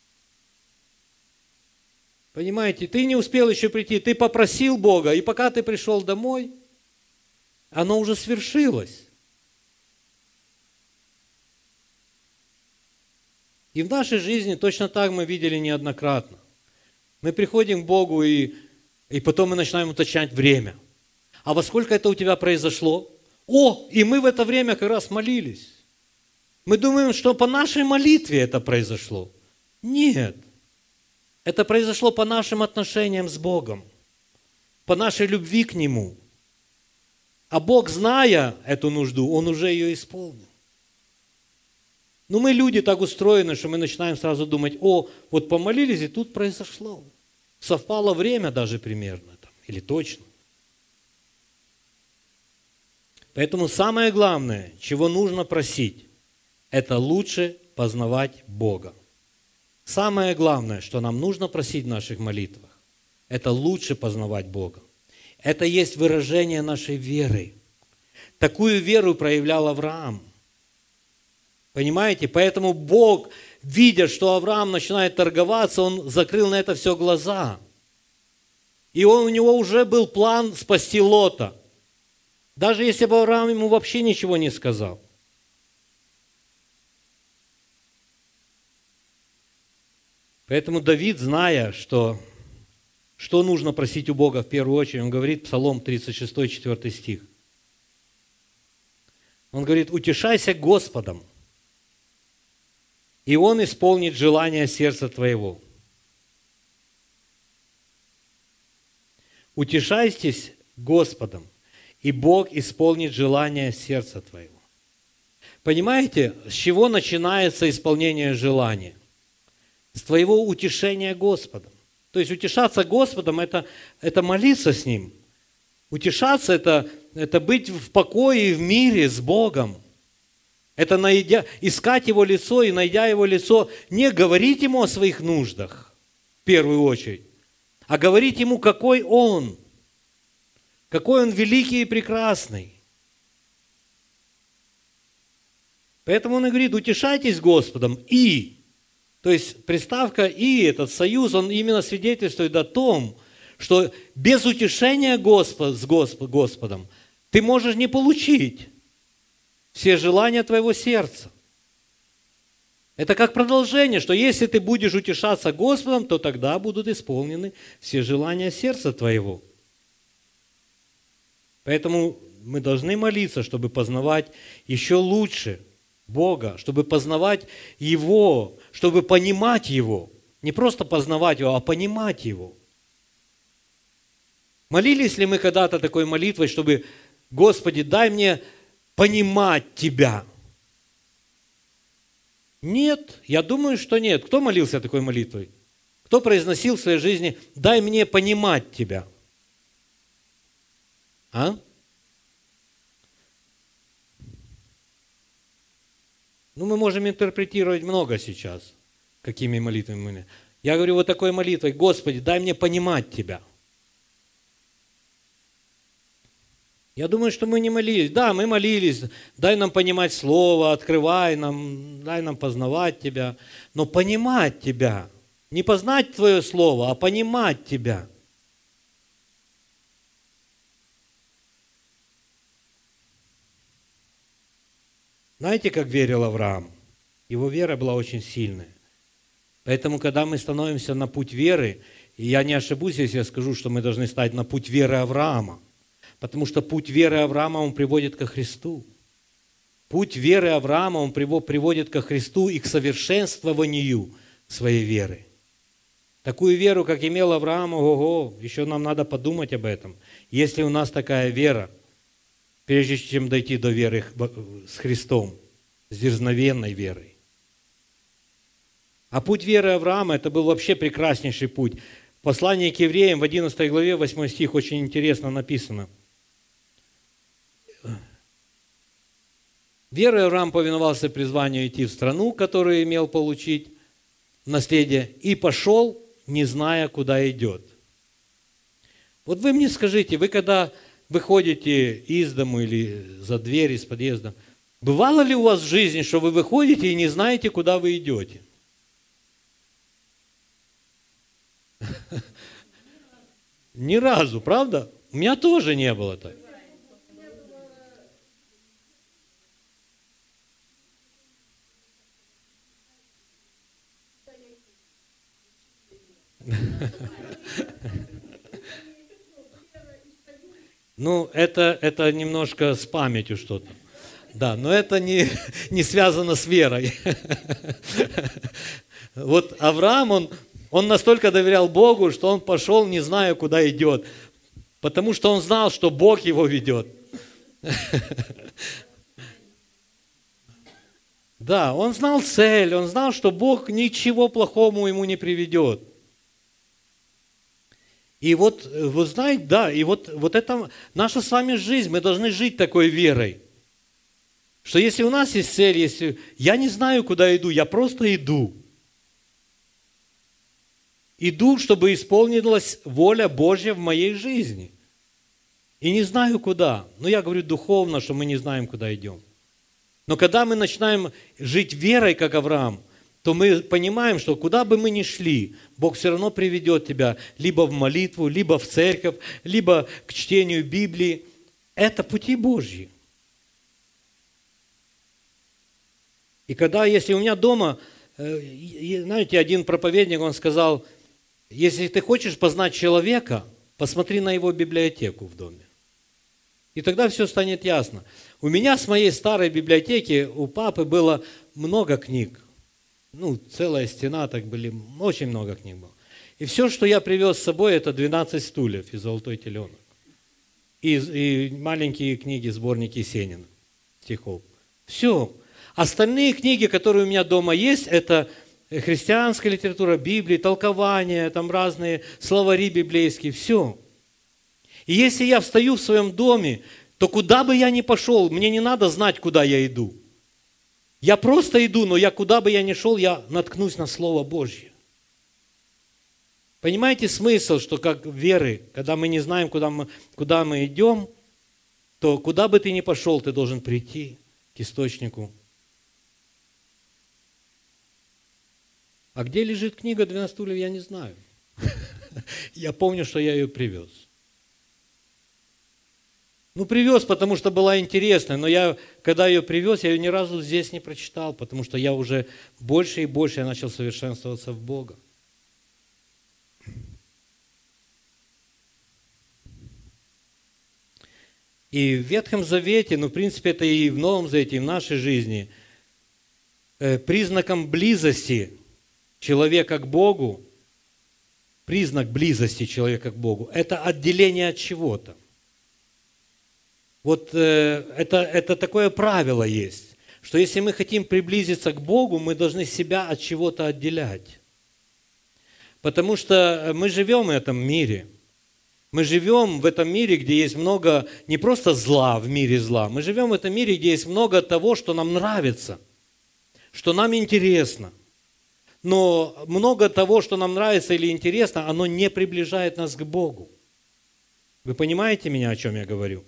Понимаете, ты не успел еще прийти, ты попросил Бога, и пока ты пришел домой, оно уже свершилось. И в нашей жизни точно так мы видели неоднократно. Мы приходим к Богу, и, и потом мы начинаем уточнять время. А во сколько это у тебя произошло? О, и мы в это время как раз молились. Мы думаем, что по нашей молитве это произошло. Нет. Это произошло по нашим отношениям с Богом, по нашей любви к Нему. А Бог, зная эту нужду, Он уже ее исполнил. Но мы, люди, так устроены, что мы начинаем сразу думать: о, вот помолились, и тут произошло. Совпало время даже примерно, там, или точно. Поэтому самое главное, чего нужно просить, это лучше познавать Бога. Самое главное, что нам нужно просить в наших молитвах, это лучше познавать Бога. Это есть выражение нашей веры. Такую веру проявлял Авраам. Понимаете? Поэтому Бог, видя, что Авраам начинает торговаться, Он закрыл на это все глаза. И он, у него уже был план спасти Лота. Даже если бы Авраам ему вообще ничего не сказал. Поэтому Давид, зная, что, что нужно просить у Бога в первую очередь, он говорит, Псалом тридцать шесть, четвёртый стих. Он говорит: «Утешайся Господом, и Он исполнит желание сердца твоего». Утешайтесь Господом, и Бог исполнит желание сердца твоего. Понимаете, с чего начинается исполнение желания? С твоего утешения Господом. То есть утешаться Господом это, – это молиться с Ним. Утешаться это, – это быть в покое и в мире с Богом. Это найдя, искать Его лицо и, найдя Его лицо, не говорить Ему о своих нуждах, в первую очередь, а говорить Ему, какой Он, какой Он великий и прекрасный. Поэтому Он и говорит: утешайтесь Господом и. То есть приставка «и», этот союз, он именно свидетельствует о том, что без утешения Господ, с Господ, Господом ты можешь не получить все желания твоего сердца. Это как продолжение, что если ты будешь утешаться Господом, то тогда будут исполнены все желания сердца твоего. Поэтому мы должны молиться, чтобы познавать еще лучше Бога, чтобы познавать Его, чтобы понимать Его. Не просто познавать Его, а понимать Его. Молились ли мы когда-то такой молитвой, чтобы: Господи, дай мне понимать Тебя? Нет, я думаю, что нет. Кто молился такой молитвой? Кто произносил в своей жизни: дай мне понимать Тебя? А? Ну, мы можем интерпретировать много сейчас, какими молитвами мы. Я говорю вот такой молитвой: Господи, дай мне понимать Тебя. Я думаю, что мы не молились. Да, мы молились: дай нам понимать Слово, открывай нам, дай нам познавать Тебя. Но понимать Тебя, не познать Твое Слово, а понимать Тебя. Знаете, как верил Авраам? Его вера была очень сильная. Поэтому, когда мы становимся на путь веры, и я не ошибусь, если я скажу, что мы должны стать на путь веры Авраама, потому что путь веры Авраама, он приводит ко Христу. Путь веры Авраама, он приводит ко Христу и к совершенствованию своей веры. Такую веру, как имел Авраам, ого-го, еще нам надо подумать об этом. Если у нас такая вера, прежде чем дойти до веры с Христом, с дерзновенной верой. А путь веры Авраама, это был вообще прекраснейший путь. В послании к евреям в одиннадцатой главе, восьмой стих, очень интересно написано. Верой Авраам повиновался призванию идти в страну, которую имел получить в наследие, и пошел, не зная, куда идет. Вот вы мне скажите, вы когда выходите из дому или за дверь, из подъезда, бывало ли у вас в жизни, что вы выходите и не знаете, куда вы идете? Ни разу, правда? У меня тоже не было так. Ну, это, это немножко с памятью что-то. Да, но это не, не связано с верой. Вот Авраам, он, он настолько доверял Богу, что он пошел, не зная, куда идет. Потому что он знал, что Бог его ведет. Да, он знал цель, он знал, что Бог ничего плохому ему не приведет. И вот, вы знаете, да, и вот, вот это наша с вами жизнь, мы должны жить такой верой. Что если у нас есть цель, если я не знаю, куда иду, я просто иду. Иду, чтобы исполнилась воля Божья в моей жизни. И не знаю, куда. Но я говорю духовно, что мы не знаем, куда идем. Но когда мы начинаем жить верой, как Авраам, то мы понимаем, что куда бы мы ни шли, Бог все равно приведет тебя либо в молитву, либо в церковь, либо к чтению Библии. Это пути Божьи. И когда, если у меня дома знаете, один проповедник, он сказал, если ты хочешь познать человека, посмотри на его библиотеку в доме. И тогда все станет ясно. У меня с моей старой библиотеки, у папы было много книг. Ну, целая стена, так были, очень много книг было. И все, что я привез с собой, это двенадцать стульев и золотой теленок. И, и маленькие книги, сборники Есенина, стихов. Все. Остальные книги, которые у меня дома есть, это христианская литература, Библия, толкования, там разные словари библейские, все. И если я встаю в своем доме, то куда бы я ни пошел, мне не надо знать, куда я иду. Я просто иду, но я куда бы я ни шел, я наткнусь на Слово Божье. Понимаете смысл, что как веры, когда мы не знаем, куда мы, куда мы идем, то куда бы ты ни пошел, ты должен прийти к источнику. А где лежит книга «двенадцать стульев», я не знаю. Я помню, что я ее привез. Ну, привез, потому что была интересная, но я, когда ее привез, я ее ни разу здесь не прочитал, потому что я уже больше и больше я начал совершенствоваться в Бога. И в Ветхом Завете, ну, в принципе, это и в Новом Завете, и в нашей жизни, э, признаком близости человека к Богу, признак близости человека к Богу, это отделение от чего-то. Вот э, это, это такое правило есть, что если мы хотим приблизиться к Богу, мы должны себя от чего-то отделять. Потому что мы живем в этом мире. Мы живем в этом мире, где есть много, не просто зла, в мире зла, мы живем в этом мире, где есть много того, что нам нравится, что нам интересно. Но много того, что нам нравится или интересно, оно не приближает нас к Богу. Вы понимаете меня, о чем я говорю?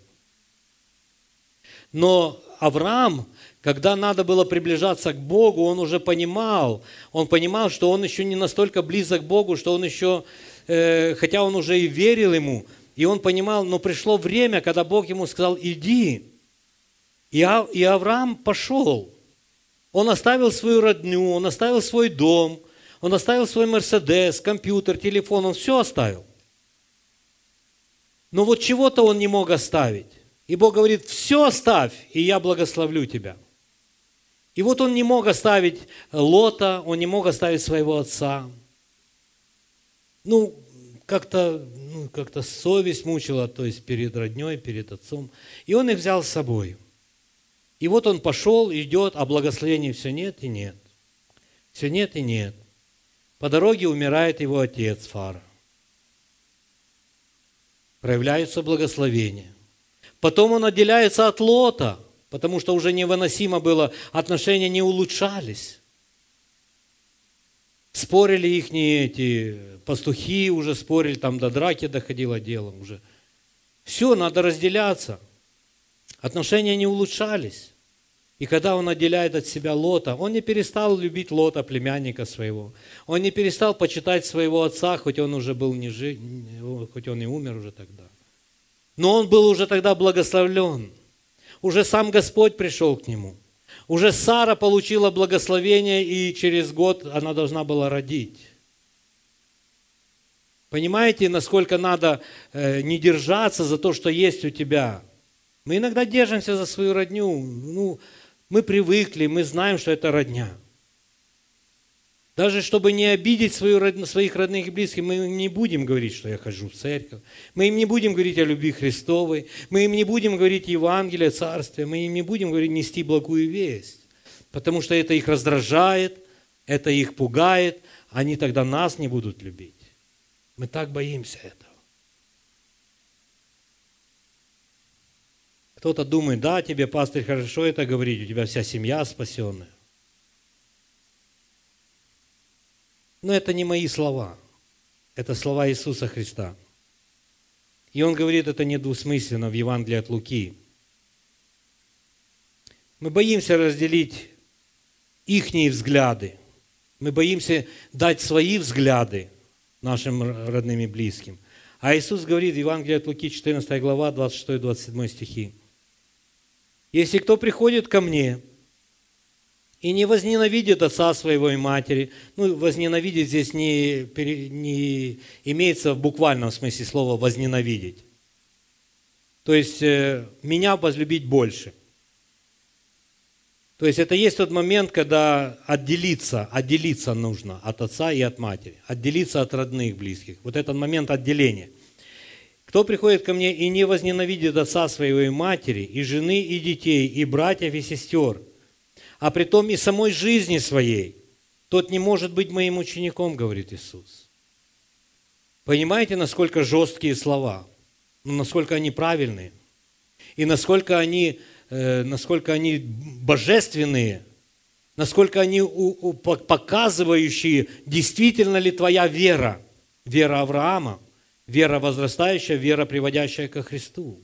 Но Авраам, когда надо было приближаться к Богу, он уже понимал, он понимал, что он еще не настолько близок к Богу, что он еще, э, хотя он уже и верил ему, и он понимал, но пришло время, когда Бог ему сказал, иди. И, а, и Авраам пошел. Он оставил свою родню, он оставил свой дом, он оставил свой Мерседес, компьютер, телефон, он все оставил. Но вот чего-то он не мог оставить. И Бог говорит, все оставь, и я благословлю тебя. И вот он не мог оставить Лота, он не мог оставить своего отца. Ну, как-то ну, как-то совесть мучила, то есть перед родней, перед отцом. И он их взял с собой. И вот он пошел, идет, а благословений все нет и нет. Все нет и нет. По дороге умирает его отец Фара. Проявляются благословения. Потом он отделяется от Лота, потому что уже невыносимо было, отношения не улучшались. Спорили их эти пастухи, уже спорили, там до драки доходило дело уже. Все, надо разделяться. Отношения не улучшались. И когда он отделяет от себя Лота, он не перестал любить Лота, племянника своего. Он не перестал почитать своего отца, хоть он уже был не жив, хоть он и умер уже тогда. Но он был уже тогда благословлен. Уже сам Господь пришел к нему. Уже Сара получила благословение, и через год она должна была родить. Понимаете, насколько надо э, не держаться за то, что есть у тебя. Мы иногда держимся за свою родню. Ну, мы привыкли, мы знаем, что это родня. Даже чтобы не обидеть свою, своих родных и близких, мы им не будем говорить, что я хожу в церковь. Мы им не будем говорить о любви Христовой. Мы им не будем говорить Евангелие, Царствие. Мы им не будем говорить нести благую весть. Потому что это их раздражает, это их пугает. Они тогда нас не будут любить. Мы так боимся этого. Кто-то думает, да, тебе, пастырь, хорошо это говорить, у тебя вся семья спасенная. Но это не мои слова, это слова Иисуса Христа. И Он говорит это недвусмысленно в Евангелии от Луки. Мы боимся разделить ихние взгляды, мы боимся дать свои взгляды нашим родным и близким. А Иисус говорит в Евангелии от Луки, четырнадцатая глава, двадцать шестой двадцать седьмой стихи. «Если кто приходит ко мне и не возненавидит отца своего и матери. Ну, возненавидеть здесь не, не имеется в буквальном смысле слова возненавидеть. То есть, э, меня возлюбить больше. То есть, это есть тот момент, когда отделиться, отделиться нужно от отца и от матери. Отделиться от родных, близких. Вот этот момент отделения. Кто приходит ко мне и не возненавидит отца своего и матери, и жены, и детей, и братьев, и сестер, а притом и самой жизни своей, тот не может быть моим учеником, говорит Иисус. Понимаете, насколько жесткие слова, но насколько они правильные, и насколько они, э, насколько они божественные, насколько они у, у, показывающие, действительно ли твоя вера, вера Авраама, вера возрастающая, вера, приводящая ко Христу.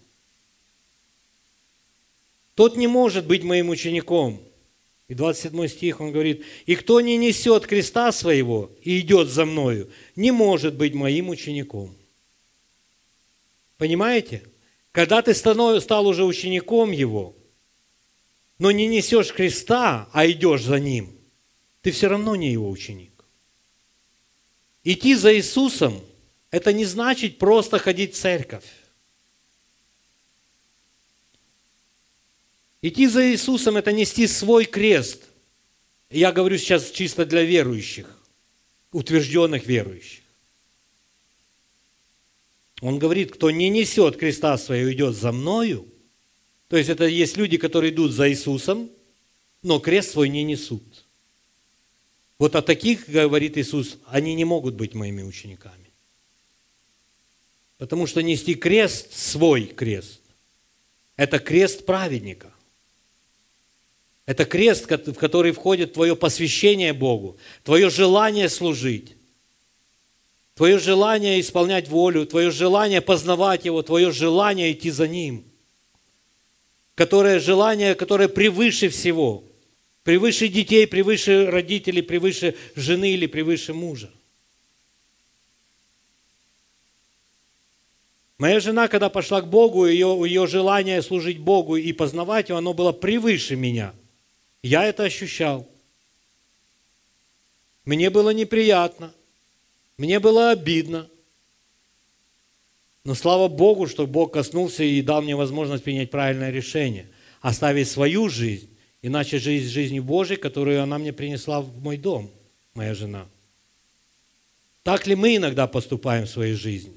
Тот не может быть моим учеником. И двадцать седьмой стих, он говорит, «И кто не несет креста своего и идет за мною, не может быть моим учеником». Понимаете? Когда ты стал уже учеником его, но не несешь креста, а идешь за ним, ты все равно не его ученик. Идти за Иисусом – это не значит просто ходить в церковь. Идти за Иисусом – это нести свой крест. Я говорю сейчас чисто для верующих, утвержденных верующих. Он говорит, кто не несет креста своего, идет за мною. То есть это есть люди, которые идут за Иисусом, но крест свой не несут. Вот о таких, говорит Иисус, они не могут быть моими учениками. Потому что нести крест, свой крест, это крест праведника. Это крест, в который входит твое посвящение Богу, твое желание служить, твое желание исполнять волю, твое желание познавать Его, твое желание идти за Ним. Которое желание, которое превыше всего, превыше детей, превыше родителей, превыше жены или превыше мужа. Моя жена, когда пошла к Богу, ее, ее желание служить Богу и познавать Его, оно было превыше меня. Я это ощущал. Мне было неприятно. Мне было обидно. Но слава Богу, что Бог коснулся и дал мне возможность принять правильное решение. Оставить свою жизнь и начать жизнь жизнью Божией, которую она мне принесла в мой дом, моя жена. Так ли мы иногда поступаем в своей жизни?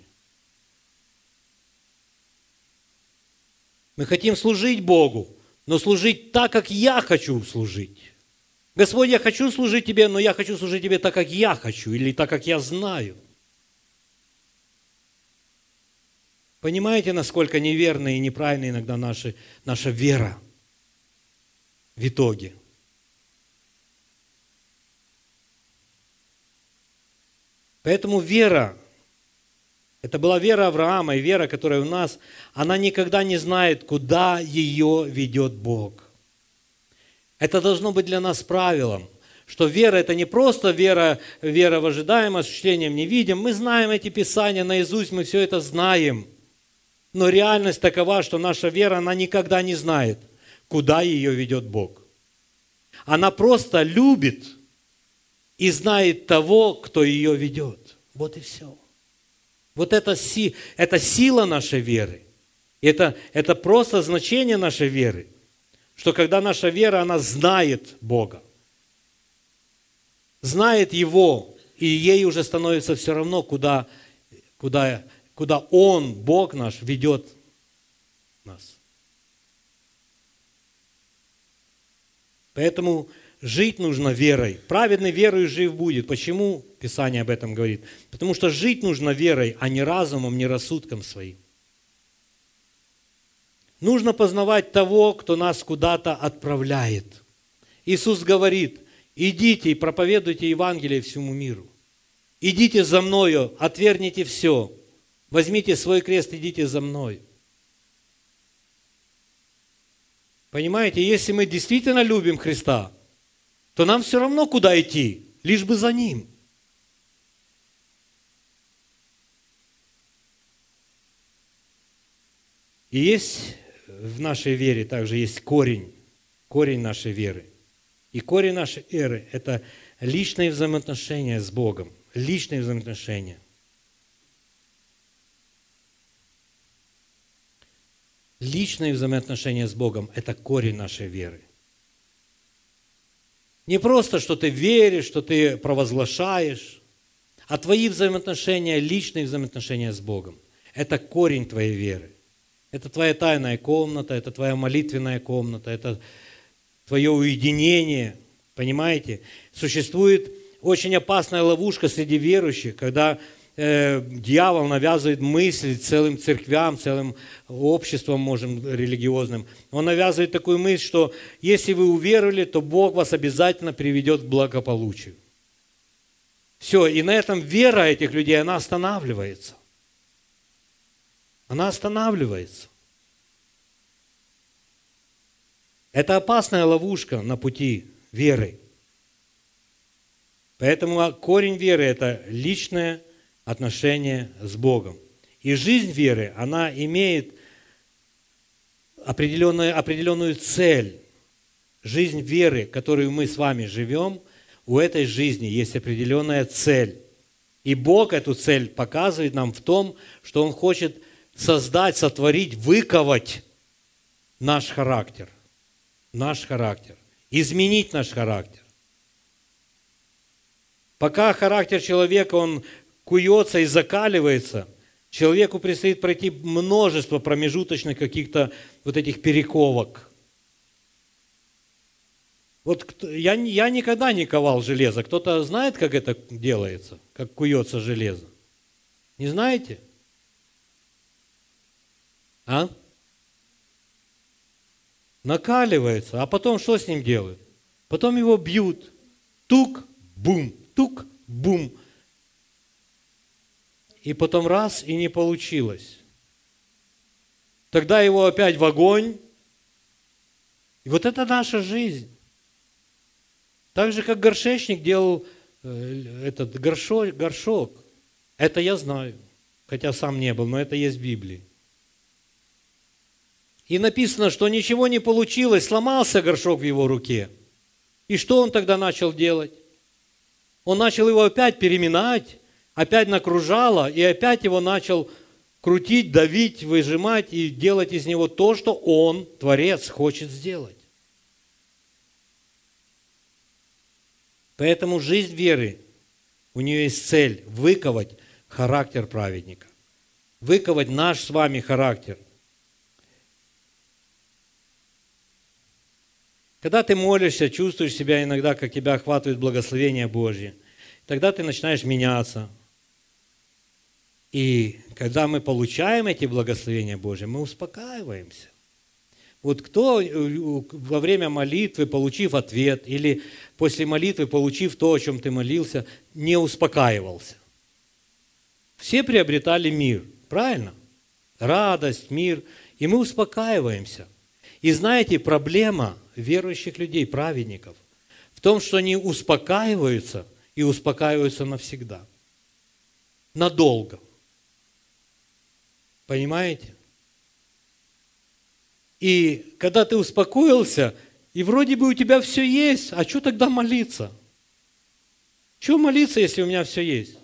Мы хотим служить Богу, но служить так, как я хочу служить. Господь, я хочу служить Тебе, но я хочу служить Тебе так, как я хочу, или так, как я знаю. Понимаете, насколько неверна и неправильна иногда наша, наша вера в итоге? Поэтому вера, это была вера Авраама, и вера, которая у нас, она никогда не знает, куда ее ведет Бог. Это должно быть для нас правилом, что вера – это не просто вера, вера в ожидаем, осуществлением не видим. Мы знаем эти писания наизусть, мы все это знаем. Но реальность такова, что наша вера, она никогда не знает, куда ее ведет Бог. Она просто любит и знает того, кто ее ведет. Вот и все. Вот это, си, это сила нашей веры. Это, это просто значение нашей веры. Что когда наша вера, она знает Бога, знает Его, и ей уже становится все равно, куда, куда, куда Он, Бог наш, ведет нас. Поэтому жить нужно верой. Праведный верою жив будет. Почему Писание об этом говорит? Потому что жить нужно верой, а не разумом, не рассудком своим. Нужно познавать того, кто нас куда-то отправляет. Иисус говорит, идите и проповедуйте Евангелие всему миру. Идите за Мною, отвергните все. Возьмите свой крест, идите за Мной. Понимаете, если мы действительно любим Христа, то нам все равно куда идти, лишь бы за Ним. И есть в нашей вере также есть корень, корень нашей веры. И корень нашей веры – это личные взаимоотношения с Богом. Личные взаимоотношения. Личные взаимоотношения с Богом – это корень нашей веры. Не просто, что ты веришь, что ты провозглашаешь, а твои взаимоотношения, личные взаимоотношения с Богом – это корень твоей веры. Это твоя тайная комната, это твоя молитвенная комната, это твое уединение. Понимаете? Существует очень опасная ловушка среди верующих, когда э, дьявол навязывает мысль целым церквям, целым обществам, можем, религиозным. Он навязывает такую мысль, что если вы уверовали, то Бог вас обязательно приведет к благополучию. Все, и на этом вера этих людей, она останавливается. Она останавливается. Это опасная ловушка на пути веры. Поэтому корень веры – это личное отношение с Богом. И жизнь веры, она имеет определенную, определенную цель. Жизнь веры, которую мы с вами живем, у этой жизни есть определенная цель. И Бог эту цель показывает нам в том, что Он хочет создать, сотворить, выковать наш характер. Наш характер. Изменить наш характер. Пока характер человека, он куется и закаливается, человеку предстоит пройти множество промежуточных каких-то вот этих перековок. Вот я, я никогда не ковал железо. Кто-то знает, как это делается? Как куется железо? Не знаете? А? Накаливается. А потом что с ним делают? Потом его бьют. Тук-бум, тук-бум. И потом раз, и не получилось. Тогда его опять в огонь. И вот это наша жизнь. Так же, как горшечник делал э, этот горшок, горшок. Это я знаю. Хотя сам не был, но это есть в Библии. И написано, что ничего не получилось, сломался горшок в его руке. И что он тогда начал делать? Он начал его опять переминать, опять накружало, и опять его начал крутить, давить, выжимать и делать из него то, что он, Творец, хочет сделать. Поэтому жизнь веры, у нее есть цель выковать характер праведника. Выковать наш с вами характер. Когда ты молишься, чувствуешь себя иногда, как тебя охватывает благословение Божье, тогда ты начинаешь меняться. И когда мы получаем эти благословения Божьи, мы успокаиваемся. Вот кто во время молитвы, получив ответ, или после молитвы, получив то, о чем ты молился, не успокаивался? Все приобретали мир, правильно? Радость, мир. И мы успокаиваемся. И знаете, проблема верующих людей, праведников, в том, что они успокаиваются и успокаиваются навсегда. Надолго. Понимаете? И когда ты успокоился, и вроде бы у тебя все есть, а что тогда молиться? Чего молиться, если у меня все есть?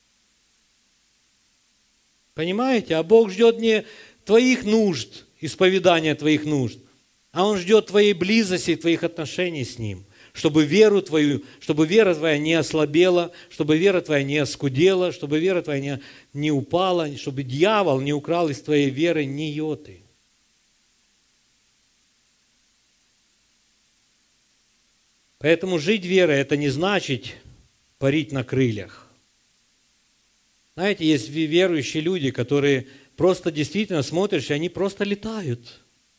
Понимаете? А Бог ждет не твоих нужд, исповедания твоих нужд, а Он ждет твоей близости, твоих отношений с Ним, чтобы веру твою, чтобы вера твоя не ослабела, чтобы вера твоя не оскудела, чтобы вера твоя не, не упала, чтобы дьявол не украл из твоей веры ни йоты. Поэтому жить верой – это не значит парить на крыльях. Знаете, есть верующие люди, которые просто действительно смотришь, и они просто летают.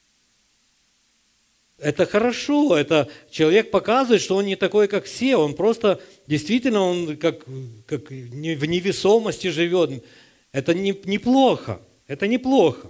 Это хорошо, это человек показывает, что он не такой, как все, он просто, действительно, он как, как в невесомости живет. Это не, неплохо, это неплохо.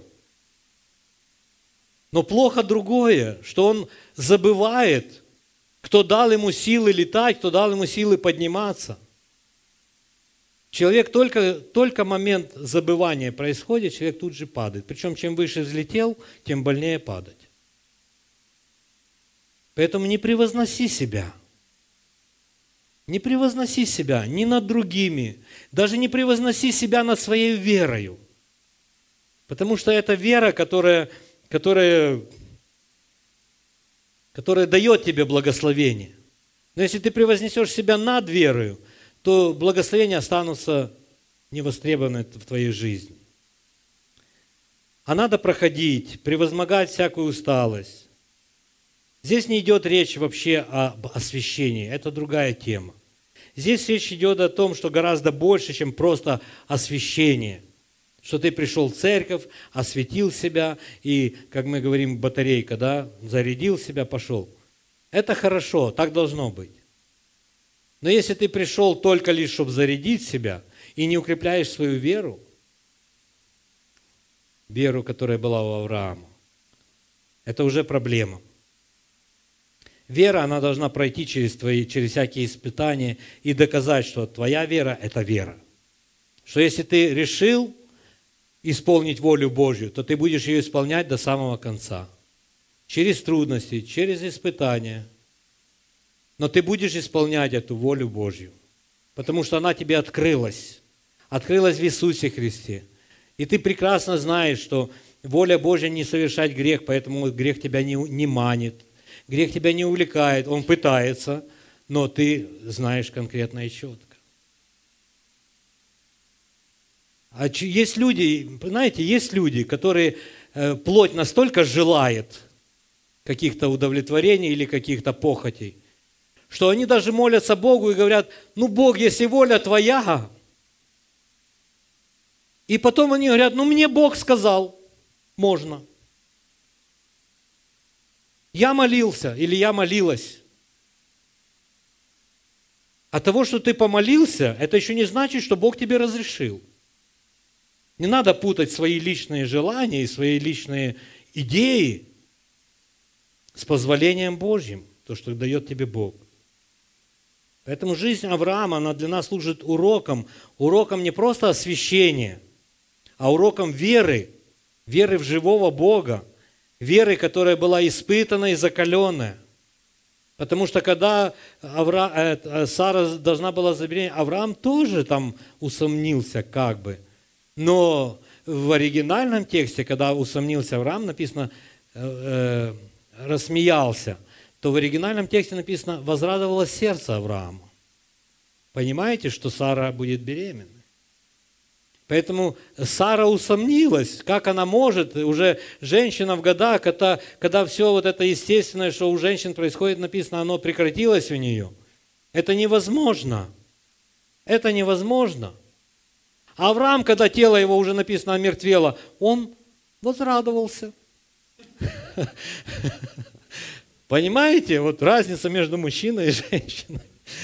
Но плохо другое, что он забывает, кто дал ему силы летать, кто дал ему силы подниматься. Человек только, только момент забывания происходит, человек тут же падает. Причем, чем выше взлетел, тем больнее падать. Поэтому не превозноси себя. Не превозноси себя ни над другими, даже не превозноси себя над своей верою. Потому что это вера, которая, которая, которая дает тебе благословение. Но если ты превознесешь себя над верою, то благословения останутся невостребованы в твоей жизни. А надо проходить, превозмогать всякую усталость. Здесь не идет речь вообще об освящении, это другая тема. Здесь речь идет о том, что гораздо больше, чем просто освящение. Что ты пришел в церковь, осветил себя и, как мы говорим, батарейка, да, зарядил себя, пошел. Это хорошо, так должно быть. Но если ты пришел только лишь, чтобы зарядить себя, и не укрепляешь свою веру, веру, которая была у Авраама, это уже проблема. Вера, она должна пройти через твои, через всякие испытания и доказать, что твоя вера – это вера. Что если ты решил исполнить волю Божью, то ты будешь ее исполнять до самого конца. Через трудности, через испытания. Но ты будешь исполнять эту волю Божью, потому что она тебе открылась. Открылась в Иисусе Христе. И ты прекрасно знаешь, что воля Божья не совершать грех, поэтому грех тебя не, не манит. Грех тебя не увлекает, он пытается, но ты знаешь конкретно и четко. А есть люди, знаете, есть люди, которые э, плоть настолько желает каких-то удовлетворений или каких-то похотей, что они даже молятся Богу и говорят: ну, Бог, если воля Твоя. И потом они говорят: ну, мне Бог сказал, можно. Я молился или я молилась. От того, что ты помолился, это еще не значит, что Бог тебе разрешил. Не надо путать свои личные желания и свои личные идеи с позволением Божьим, то, что дает тебе Бог. Поэтому жизнь Авраама, она для нас служит уроком, уроком не просто освящения, а уроком веры, веры в живого Бога, веры, которая была испытана и закаленная. Потому что когда Авра... э, Сара должна была забеременеть, Авраам тоже там усомнился как бы. Но в оригинальном тексте, когда усомнился Авраам, написано, э, э, рассмеялся, то в оригинальном тексте написано, возрадовалось сердце Авраама. Понимаете, что Сара будет беременна? Поэтому Сара усомнилась, как она может, уже женщина в годах, когда, когда все вот это естественное, что у женщин происходит, написано, оно прекратилось у нее. Это невозможно. Это невозможно. А Авраам, когда тело его уже написано омертвело, он возрадовался. Понимаете, вот разница между мужчиной и женщиной.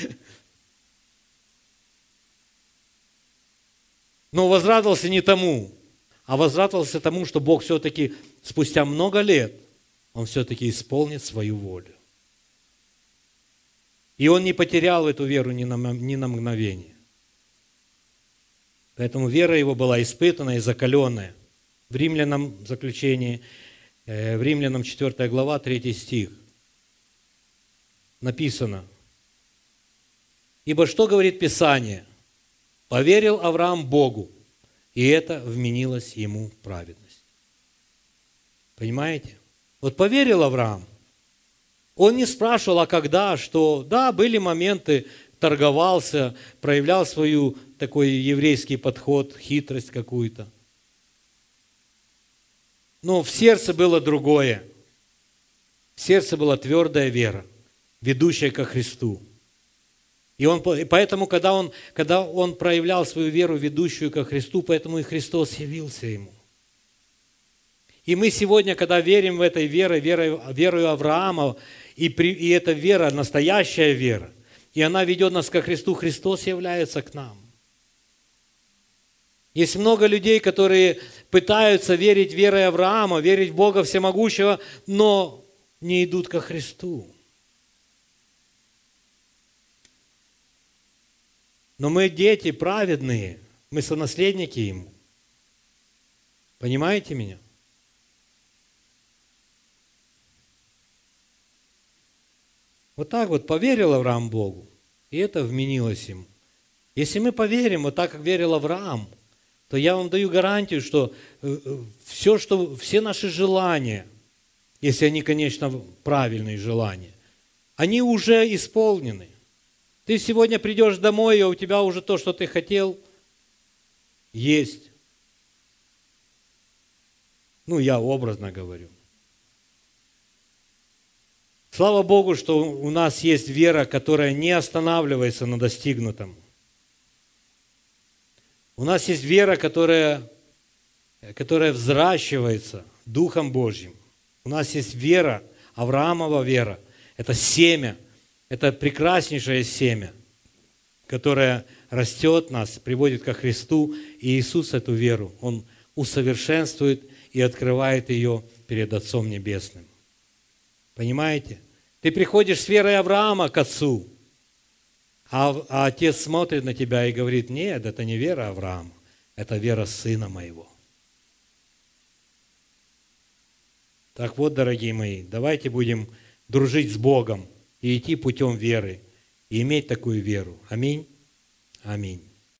Но возрадовался не тому, а возрадовался тому, что Бог все-таки спустя много лет, Он все-таки исполнит свою волю. И он не потерял эту веру ни на, ни на мгновение. Поэтому вера его была испытанная и закаленная. В Римлянам в заключении, в Римлянам четвёртая глава, третий стих написано: «Ибо что говорит Писание? Поверил Авраам Богу, и это вменилось ему в праведность». Понимаете? Вот поверил Авраам. Он не спрашивал, а когда, что. Да, были моменты, торговался, проявлял свою такой еврейский подход, хитрость какую-то. Но в сердце было другое. В сердце была твердая вера, ведущая ко Христу. И, он, и поэтому, когда он, когда он проявлял свою веру, ведущую ко Христу, поэтому и Христос явился ему. И мы сегодня, когда верим в этой вере, верой, верою Авраама, и, при, и эта вера, настоящая вера, и она ведет нас ко Христу, Христос является к нам. Есть много людей, которые пытаются верить верой Авраама, верить в Бога Всемогущего, но не идут ко Христу. Но мы дети праведные, мы сонаследники Ему. Понимаете меня? Вот так вот поверил Авраам Богу, и это вменилось ему. Если мы поверим, вот так, как верил Авраам, то я вам даю гарантию, что все, что, все наши желания, если они, конечно, правильные желания, они уже исполнены. Ты сегодня придешь домой, и у тебя уже то, что ты хотел, есть. Ну, я образно говорю. Слава Богу, что у нас есть вера, которая не останавливается на достигнутом. У нас есть вера, которая, которая взращивается Духом Божьим. У нас есть вера, Авраамова вера. Это семя, это прекраснейшее семя, которое растет нас, приводит ко Христу. И Иисус эту веру, Он усовершенствует и открывает ее перед Отцом Небесным. Понимаете? Ты приходишь с верой Авраама к Отцу, а, а Отец смотрит на тебя и говорит: нет, это не вера Авраама, это вера Сына Моего. Так вот, дорогие мои, давайте будем дружить с Богом и идти путем веры, и иметь такую веру. Аминь. Аминь.